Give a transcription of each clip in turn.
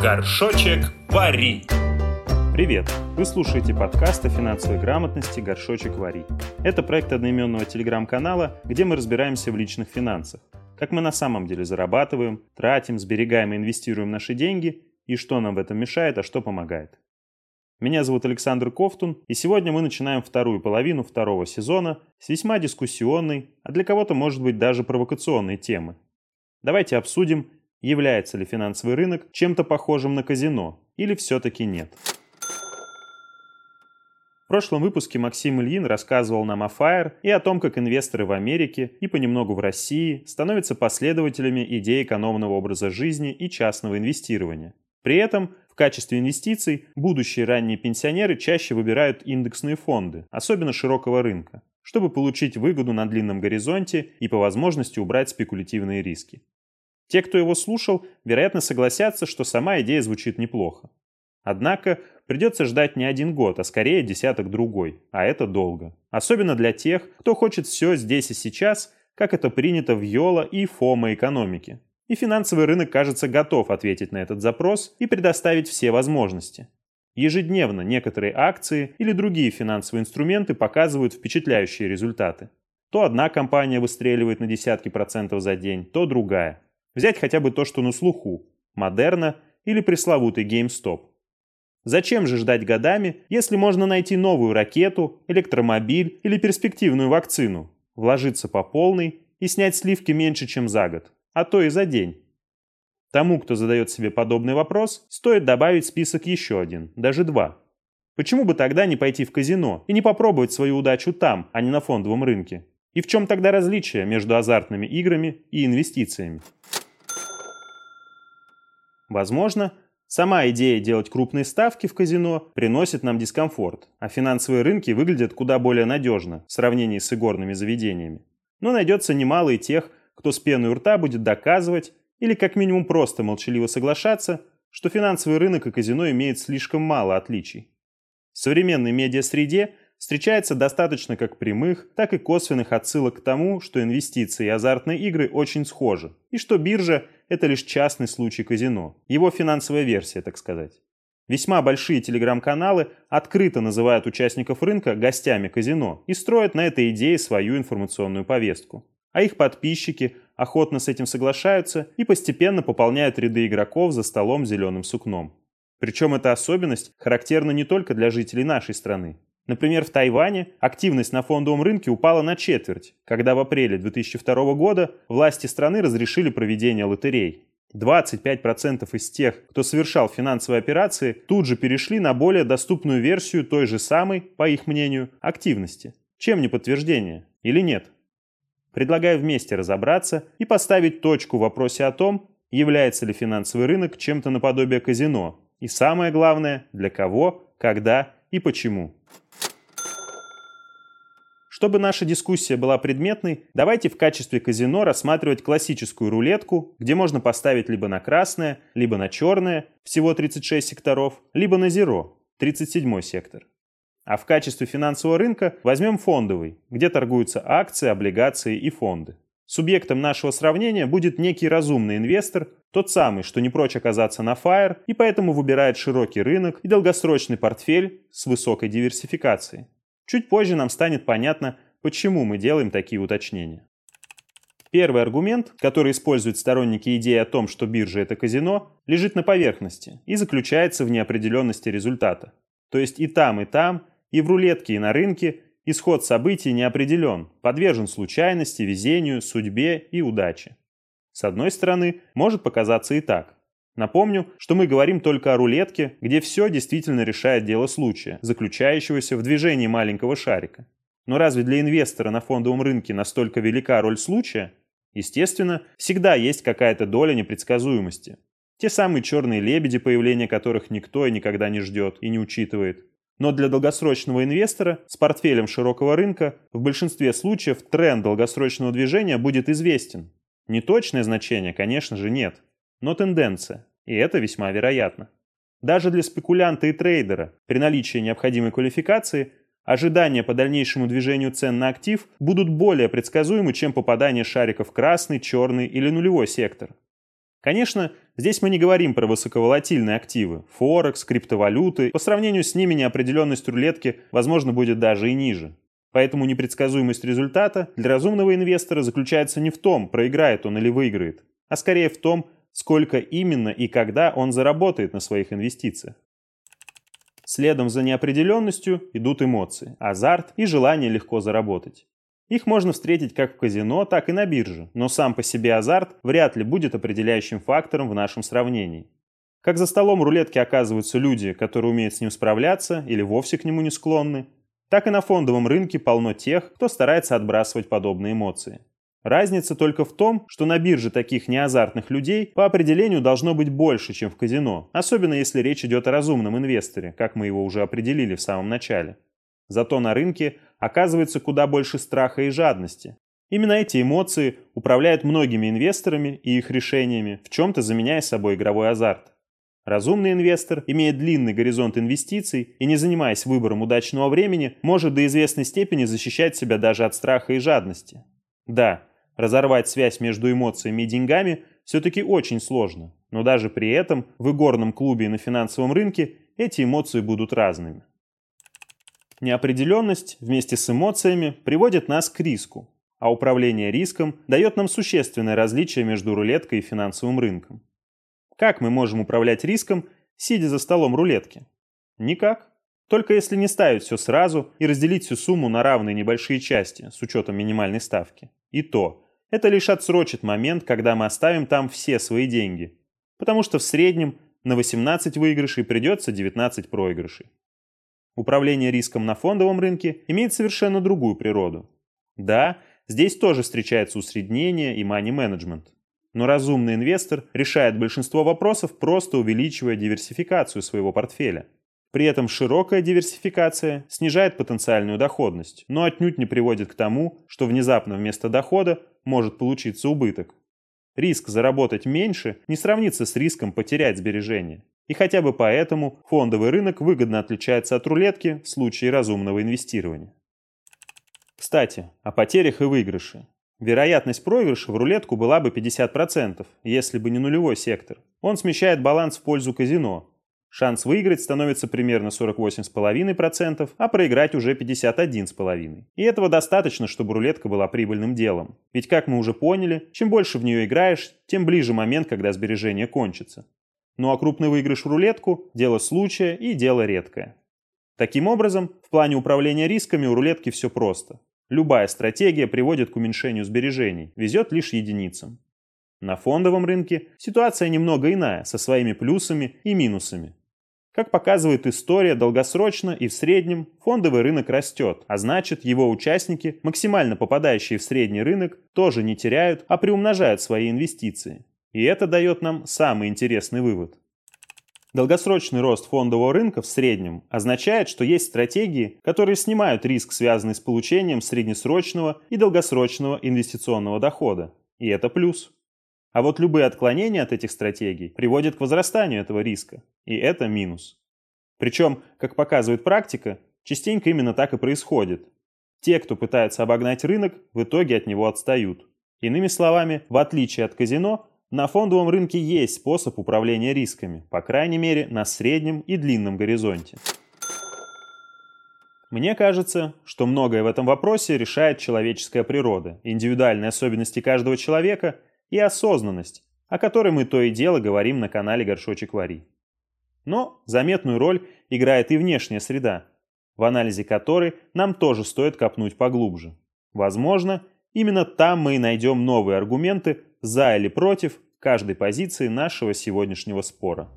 Горшочек Вари. Привет! Вы слушаете подкаст о финансовой грамотности «Горшочек Вари». Это проект одноименного телеграм-канала, где мы разбираемся в личных финансах. Как мы на самом деле зарабатываем, тратим, сберегаем и инвестируем наши деньги, и что нам в этом мешает, а что помогает. Меня зовут Александр Ковтун, и сегодня мы начинаем вторую половину второго сезона с весьма дискуссионной, а для кого-то, может быть, даже провокационной темы. Давайте обсудим, является ли финансовый рынок чем-то похожим на казино, или все-таки нет. В прошлом выпуске Максим Ильин рассказывал нам о FIRE и о том, как инвесторы в Америке и понемногу в России становятся последователями идеи экономного образа жизни и частного инвестирования. При этом в качестве инвестиций будущие ранние пенсионеры чаще выбирают индексные фонды, особенно широкого рынка, чтобы получить выгоду на длинном горизонте и по возможности убрать спекулятивные риски. Те, кто его слушал, вероятно согласятся, что сама идея звучит неплохо. Однако придется ждать не один год, а скорее десяток-другой, а это долго. Особенно для тех, кто хочет все здесь и сейчас, как это принято в YOLO и FOMO экономике. И финансовый рынок, кажется, готов ответить на этот запрос и предоставить все возможности. Ежедневно некоторые акции или другие финансовые инструменты показывают впечатляющие результаты. То одна компания выстреливает на десятки процентов за день, то другая. Взять хотя бы то, что на слуху – Moderna или пресловутый GameStop. Зачем же ждать годами, если можно найти новую ракету, электромобиль или перспективную вакцину, вложиться по полной и снять сливки меньше, чем за год, а то и за день? Тому, кто задает себе подобный вопрос, стоит добавить в список еще один, даже два. Почему бы тогда не пойти в казино и не попробовать свою удачу там, а не на фондовом рынке? И в чем тогда различие между азартными играми и инвестициями? Возможно, сама идея делать крупные ставки в казино приносит нам дискомфорт, а финансовые рынки выглядят куда более надежно в сравнении с игорными заведениями. Но найдется немало и тех, кто с пеной у рта будет доказывать или как минимум просто молчаливо соглашаться, что финансовый рынок и казино имеют слишком мало отличий. В современной медиасреде встречается достаточно как прямых, так и косвенных отсылок к тому, что инвестиции и азартные игры очень схожи, и что биржа – это лишь частный случай казино, его финансовая версия, так сказать. Весьма большие телеграм-каналы открыто называют участников рынка гостями казино и строят на этой идее свою информационную повестку. А их подписчики охотно с этим соглашаются и постепенно пополняют ряды игроков за столом с зеленым сукном. Причем эта особенность характерна не только для жителей нашей страны. Например, в Тайване активность на фондовом рынке упала на четверть, когда в апреле 2002 года власти страны разрешили проведение лотерей. 25% из тех, кто совершал финансовые операции, тут же перешли на более доступную версию той же самой, по их мнению, активности. Чем не подтверждение? Или нет? Предлагаю вместе разобраться и поставить точку в вопросе о том, является ли финансовый рынок чем-то наподобие казино. И самое главное, для кого, когда и почему. Чтобы наша дискуссия была предметной, давайте в качестве казино рассматривать классическую рулетку, где можно поставить либо на красное, либо на черное, всего 36 секторов, либо на зеро, 37 сектор. А в качестве финансового рынка возьмем фондовый, где торгуются акции, облигации и фонды. Субъектом нашего сравнения будет некий разумный инвестор, тот самый, что не прочь оказаться на FIRE и поэтому выбирает широкий рынок и долгосрочный портфель с высокой диверсификацией. Чуть позже нам станет понятно, почему мы делаем такие уточнения. Первый аргумент, который используют сторонники идеи о том, что биржа – это казино, лежит на поверхности и заключается в неопределенности результата. То есть и там, и в рулетке, и на рынке исход событий не определен, подвержен случайности, везению, судьбе и удаче. С одной стороны, может показаться и так. Напомню, что мы говорим только о рулетке, где все действительно решает дело случая, заключающегося в движении маленького шарика. Но разве для инвестора на фондовом рынке настолько велика роль случая? Естественно, всегда есть какая-то доля непредсказуемости. Те самые черные лебеди, появления которых никто и никогда не ждет и не учитывает. Но для долгосрочного инвестора с портфелем широкого рынка в большинстве случаев тренд долгосрочного движения будет известен. Неточное значение, конечно же, нет. Но тенденция, и это весьма вероятно. Даже для спекулянта и трейдера при наличии необходимой квалификации ожидания по дальнейшему движению цен на актив будут более предсказуемы, чем попадание шарика в красный, черный или нулевой сектор. Конечно, Здесь мы не говорим про высоковолатильные активы, Форекс, криптовалюты. По сравнению с ними неопределенность рулетки, возможно, будет даже и ниже. Поэтому непредсказуемость результата для разумного инвестора заключается не в том, проиграет он или выиграет, а скорее в том, сколько именно и когда он заработает на своих инвестициях. Следом за неопределенностью идут эмоции, азарт и желание легко заработать. Их можно встретить как в казино, так и на бирже, но сам по себе азарт вряд ли будет определяющим фактором в нашем сравнении. Как за столом рулетки оказываются люди, которые умеют с ним справляться или вовсе к нему не склонны, так и на фондовом рынке полно тех, кто старается отбрасывать подобные эмоции. Разница только в том, что на бирже таких неазартных людей по определению должно быть больше, чем в казино, особенно если речь идет о разумном инвесторе, как мы его уже определили в самом начале. Зато на рынке оказывается куда больше страха и жадности. Именно эти эмоции управляют многими инвесторами и их решениями, в чем-то заменяя собой игровой азарт. Разумный инвестор, имея длинный горизонт инвестиций и не занимаясь выбором удачного времени, может до известной степени защищать себя даже от страха и жадности. Да, разорвать связь между эмоциями и деньгами все-таки очень сложно, но даже при этом в игорном клубе и на финансовом рынке эти эмоции будут разными. Неопределенность вместе с эмоциями приводит нас к риску, а управление риском дает нам существенное различие между рулеткой и финансовым рынком. Как мы можем управлять риском, сидя за столом рулетки? Никак. Только если не ставить все сразу и разделить всю сумму на равные небольшие части с учетом минимальной ставки. И то, это лишь отсрочит момент, когда мы оставим там все свои деньги. Потому что в среднем на 18 выигрышей придется 19 проигрышей. Управление риском на фондовом рынке имеет совершенно другую природу. Да, здесь тоже встречается усреднение и мани-менеджмент. Но разумный инвестор решает большинство вопросов, просто увеличивая диверсификацию своего портфеля. При этом широкая диверсификация снижает потенциальную доходность, но отнюдь не приводит к тому, что внезапно вместо дохода может получиться убыток. Риск заработать меньше не сравнится с риском потерять сбережения. И хотя бы поэтому фондовый рынок выгодно отличается от рулетки в случае разумного инвестирования. Кстати, о потерях и выигрыше. Вероятность проигрыша в рулетку была бы 50%, если бы не нулевой сектор. Он смещает баланс в пользу казино. Шанс выиграть становится примерно 48,5%, а проиграть уже 51,5%. И этого достаточно, чтобы рулетка была прибыльным делом. Ведь, как мы уже поняли, чем больше в нее играешь, тем ближе момент, когда сбережение кончится. Ну а крупный выигрыш в рулетку – дело случая и дело редкое. Таким образом, в плане управления рисками у рулетки все просто. Любая стратегия приводит к уменьшению сбережений, везет лишь единицам. На фондовом рынке ситуация немного иная, со своими плюсами и минусами. Как показывает история, долгосрочно и в среднем фондовый рынок растет, а значит, его участники, максимально попадающие в средний рынок, тоже не теряют, а приумножают свои инвестиции. И это дает нам самый интересный вывод. Долгосрочный рост фондового рынка в среднем означает, что есть стратегии, которые снимают риск, связанный с получением среднесрочного и долгосрочного инвестиционного дохода. И это плюс. А вот любые отклонения от этих стратегий приводят к возрастанию этого риска. И это минус. Причем, как показывает практика, частенько именно так и происходит. Те, кто пытается обогнать рынок, в итоге от него отстают. Иными словами, в отличие от казино, на фондовом рынке есть способ управления рисками, по крайней мере, на среднем и длинном горизонте. Мне кажется, что многое в этом вопросе решает человеческая природа, индивидуальные особенности каждого человека и осознанность, о которой мы то и дело говорим на канале «Горшочек Вари». Но заметную роль играет и внешняя среда, в анализе которой нам тоже стоит копнуть поглубже. Возможно, именно там мы и найдем новые аргументы за или против каждой позиции нашего сегодняшнего спора.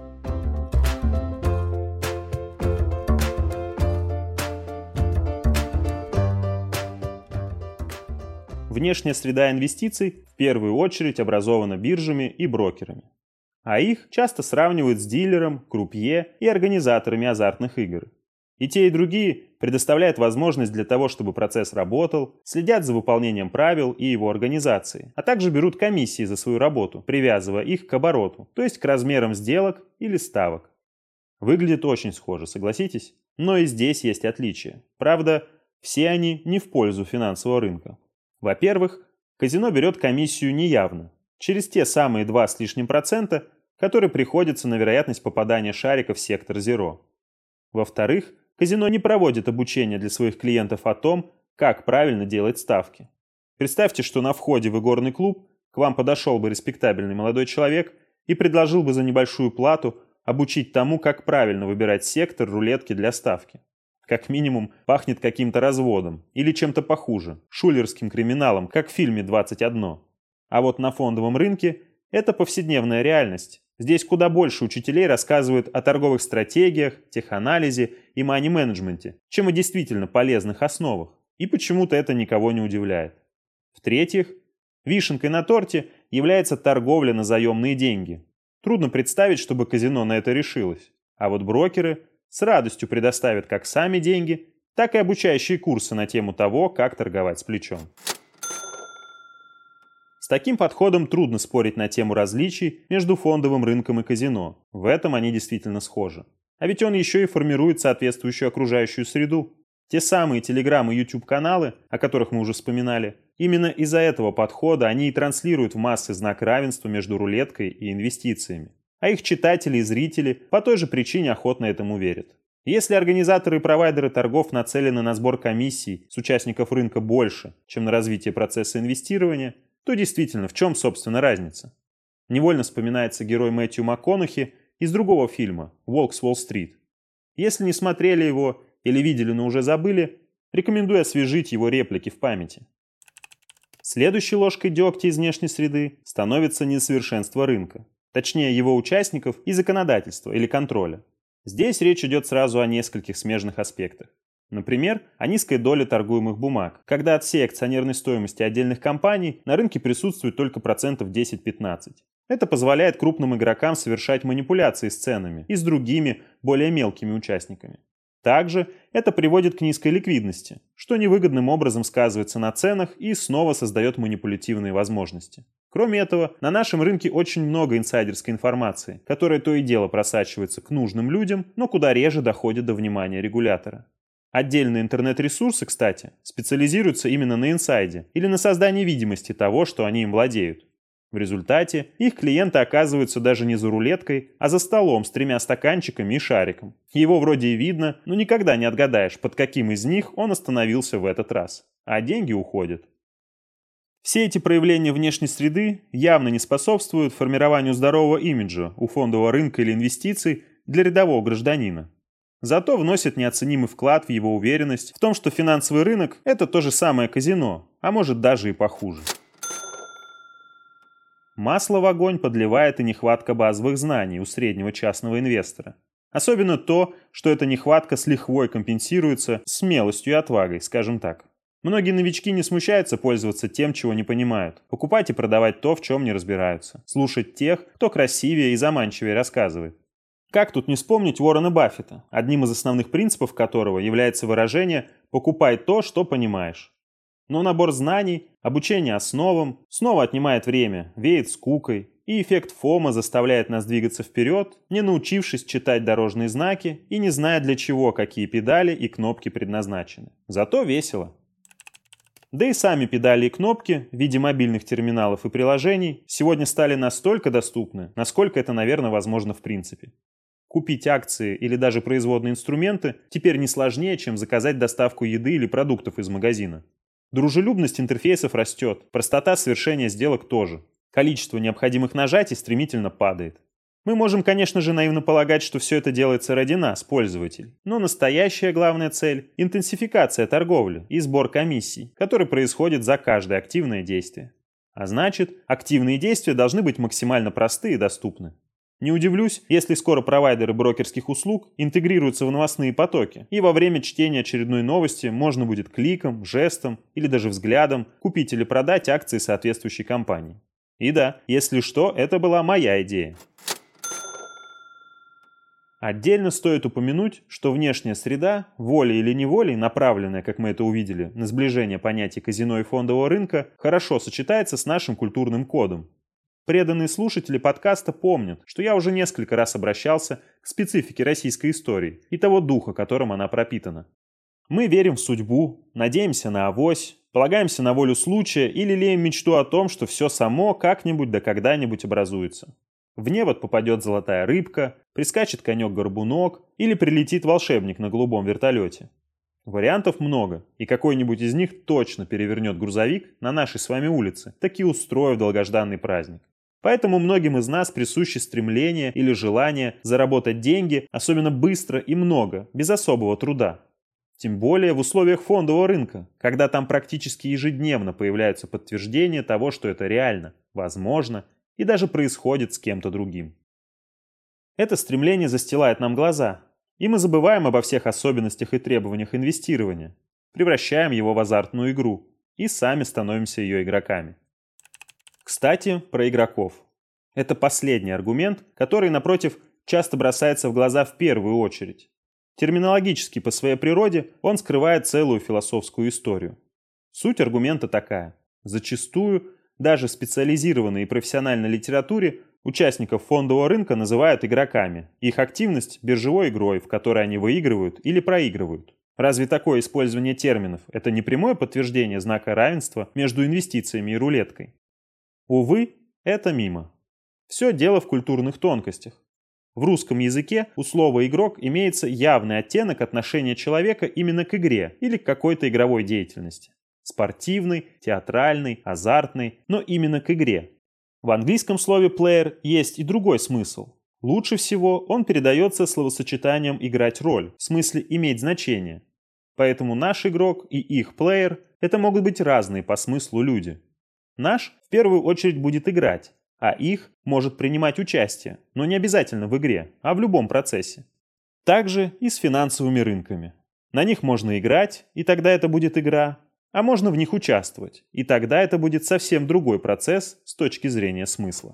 Внешняя среда инвестиций в первую очередь образована биржами и брокерами. А их часто сравнивают с дилером, крупье и организаторами азартных игр. И те, и другие предоставляют возможность для того, чтобы процесс работал, следят за выполнением правил и его организацией, а также берут комиссии за свою работу, привязывая их к обороту, то есть к размерам сделок или ставок. Выглядит очень схоже, согласитесь? Но и здесь есть отличия. Правда, все они не в пользу финансового рынка. Во-первых, казино берет комиссию неявно. через те самые 2 с лишним процента, которые приходятся на вероятность попадания шарика в сектор Zero. Во-вторых, казино не проводит обучение для своих клиентов о том, как правильно делать ставки. Представьте, что на входе в игорный клуб к вам подошел бы респектабельный молодой человек и предложил бы за небольшую плату обучить тому, как правильно выбирать сектор рулетки для ставки. Как минимум, пахнет каким-то разводом или чем-то похуже, шулерским криминалом, как в фильме «21». А вот на фондовом рынке это повседневная реальность. Здесь куда больше учителей рассказывают о торговых стратегиях, теханализе и мани-менеджменте, чем о действительно полезных основах. И почему-то это никого не удивляет. В-третьих, вишенкой на торте является торговля на заемные деньги. Трудно представить, чтобы казино на это решилось. А вот брокеры с радостью предоставят как сами деньги, так и обучающие курсы на тему того, как торговать с плечом. С таким подходом трудно спорить на тему различий между фондовым рынком и казино. В этом они действительно схожи. А ведь он еще и формирует соответствующую окружающую среду. Те самые телеграм- и YouTube-каналы, о которых мы уже вспоминали, именно из-за этого подхода они и транслируют в массы знак равенства между рулеткой и инвестициями. А их читатели и зрители по той же причине охотно этому верят. Если организаторы и провайдеры торгов нацелены на сбор комиссий с участников рынка больше, чем на развитие процесса инвестирования, то действительно, в чем, собственно, разница? Невольно вспоминается герой Мэтью МакКонахи из другого фильма «Волк с Уолл-стрит». Если не смотрели его или видели, но уже забыли, рекомендую освежить его реплики в памяти. Следующей ложкой дегтя из внешней среды становится несовершенство рынка, точнее его участников и законодательства или контроля. Здесь речь идет сразу о нескольких смежных аспектах. Например, о низкой доле торгуемых бумаг, когда от всей акционерной стоимости отдельных компаний на рынке присутствует только процентов 10-15. Это позволяет крупным игрокам совершать манипуляции с ценами и с другими, более мелкими участниками. Также это приводит к низкой ликвидности, что невыгодным образом сказывается на ценах и снова создает манипулятивные возможности. Кроме этого, на нашем рынке очень много инсайдерской информации, которая то и дело просачивается к нужным людям, но куда реже доходит до внимания регулятора. Отдельные интернет-ресурсы, кстати, специализируются именно на инсайде или на создании видимости того, что они им владеют. В результате их клиенты оказываются даже не за рулеткой, а за столом с 3 стаканчиками и шариком. Его вроде и видно, но никогда не отгадаешь, под каким из них он остановился в этот раз. А деньги уходят. Все эти проявления внешней среды явно не способствуют формированию здорового имиджа у фондового рынка или инвестиций для рядового гражданина. Зато вносит неоценимый вклад в его уверенность в том, что финансовый рынок – это то же самое казино, а может даже и похуже. Масло в огонь подливает и нехватка базовых знаний у среднего частного инвестора. Особенно то, что эта нехватка с лихвой компенсируется смелостью и отвагой, скажем так. Многие новички не смущаются пользоваться тем, чего не понимают, покупать и продавать то, в чем не разбираются, слушать тех, кто красивее и заманчивее рассказывает. Как тут не вспомнить Уоррена Баффета, одним из основных принципов которого является выражение «покупай то, что понимаешь». Но набор знаний, обучение основам снова отнимает время, веет скукой, и эффект ФОМО заставляет нас двигаться вперед, не научившись читать дорожные знаки и не зная, для чего какие педали и кнопки предназначены. Зато весело. Да и сами педали и кнопки в виде мобильных терминалов и приложений сегодня стали настолько доступны, насколько это, наверное, возможно в принципе. Купить акции или даже производные инструменты теперь не сложнее, чем заказать доставку еды или продуктов из магазина. Дружелюбность интерфейсов растет, простота совершения сделок тоже. Количество необходимых нажатий стремительно падает. Мы можем, конечно же, наивно полагать, что все это делается ради нас, пользователей. Но настоящая главная цель – интенсификация торговли и сбор комиссий, который происходит за каждое активное действие. А значит, активные действия должны быть максимально просты и доступны. Не удивлюсь, если скоро провайдеры брокерских услуг интегрируются в новостные потоки, и во время чтения очередной новости можно будет кликом, жестом или даже взглядом купить или продать акции соответствующей компании. И да, если что, это была моя идея. Отдельно стоит упомянуть, что внешняя среда, волей или неволей, направленная, как мы это увидели, на сближение понятий казино и фондового рынка, хорошо сочетается с нашим культурным кодом. Преданные слушатели подкаста помнят, что я уже несколько раз обращался к специфике российской истории и того духа, которым она пропитана. Мы верим в судьбу, надеемся на авось, полагаемся на волю случая или лелеем мечту о том, что все само как-нибудь да когда-нибудь образуется. В невод попадет золотая рыбка, прискачет конек-горбунок или прилетит волшебник на голубом вертолете. Вариантов много, и какой-нибудь из них точно перевернет грузовик на нашей с вами улице, таки устроив долгожданный праздник. Поэтому многим из нас присуще стремление или желание заработать деньги, особенно быстро и много, без особого труда. Тем более в условиях фондового рынка, когда там практически ежедневно появляются подтверждения того, что это реально, возможно и даже происходит с кем-то другим. Это стремление застилает нам глаза, и мы забываем обо всех особенностях и требованиях инвестирования, превращаем его в азартную игру и сами становимся ее игроками. Кстати, про игроков. Это последний аргумент, который, напротив, часто бросается в глаза в первую очередь. Терминологически по своей природе он скрывает целую философскую историю. Суть аргумента такая. Зачастую, даже в специализированной и профессиональной литературе, участников фондового рынка называют игроками. Их активность – биржевой игрой, в которой они выигрывают или проигрывают. Разве такое использование терминов – это не прямое подтверждение знака равенства между инвестициями и рулеткой? Увы, это мимо. Все дело в культурных тонкостях. В русском языке у слова «игрок» имеется явный оттенок отношения человека именно к игре или к какой-то игровой деятельности. Спортивной, театральной, азартной, но именно к игре. В английском слове «player» есть и другой смысл. Лучше всего он передается словосочетанием «играть роль», в смысле «иметь значение». Поэтому наш игрок и их player – это могут быть разные по смыслу люди. Наш в первую очередь будет играть, а их может принимать участие, но не обязательно в игре, а в любом процессе. Также и с финансовыми рынками. На них можно играть, и тогда это будет игра, а можно в них участвовать, и тогда это будет совсем другой процесс с точки зрения смысла.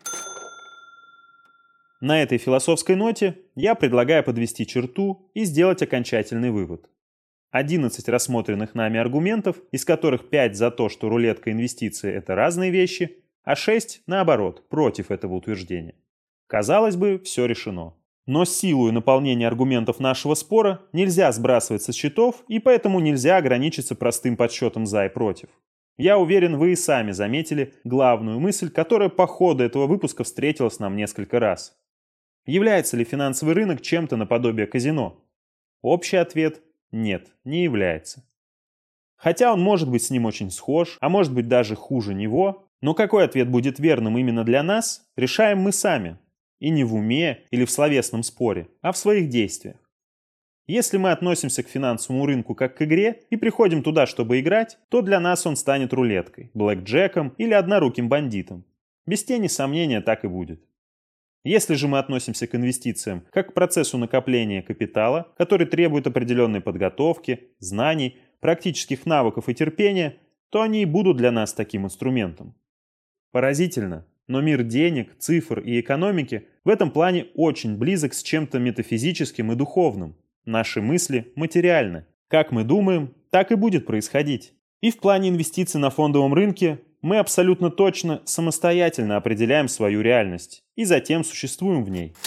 На этой философской ноте я предлагаю подвести черту и сделать окончательный вывод. 11 рассмотренных нами аргументов, из которых 5 за то, что рулетка и инвестиции – это разные вещи, а 6, наоборот, против этого утверждения. Казалось бы, все решено. Но силу и наполнение аргументов нашего спора нельзя сбрасывать со счетов, и поэтому нельзя ограничиться простым подсчетом за и против. Я уверен, вы и сами заметили главную мысль, которая по ходу этого выпуска встретилась нам несколько раз. Является ли финансовый рынок чем-то наподобие казино? Общий ответ – нет, не является. Хотя он может быть с ним очень схож, а может быть даже хуже него, но какой ответ будет верным именно для нас, решаем мы сами. И не в уме или в словесном споре, а в своих действиях. Если мы относимся к финансовому рынку как к игре и приходим туда, чтобы играть, то для нас он станет рулеткой, блэкджеком или одноруким бандитом. Без тени сомнения так и будет. Если же мы относимся к инвестициям как к процессу накопления капитала, который требует определенной подготовки, знаний, практических навыков и терпения, то они и будут для нас таким инструментом. Поразительно, но мир денег, цифр и экономики в этом плане очень близок с чем-то метафизическим и духовным. Наши мысли материальны. Как мы думаем, так и будет происходить. И в плане инвестиций на фондовом рынке мы абсолютно точно самостоятельно определяем свою реальность и затем существуем в ней.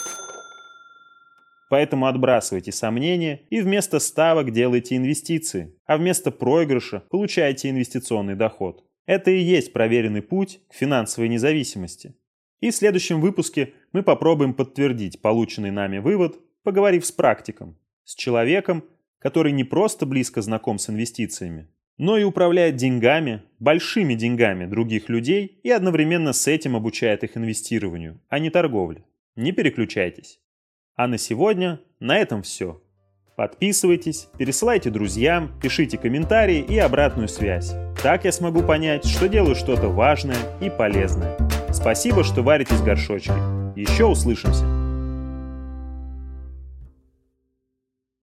Поэтому отбрасывайте сомнения и вместо ставок делайте инвестиции, а вместо проигрыша получайте инвестиционный доход. Это и есть проверенный путь к финансовой независимости. И в следующем выпуске мы попробуем подтвердить полученный нами вывод, поговорив с практиком, с человеком, который не просто близко знаком с инвестициями, но и управляет деньгами, большими деньгами других людей и одновременно с этим обучает их инвестированию, а не торговле. Не переключайтесь. А на сегодня на этом все. Подписывайтесь, пересылайте друзьям, пишите комментарии и обратную связь. Так я смогу понять, что делаю что-то важное и полезное. Спасибо, что варитесь в горшочке. Еще услышимся.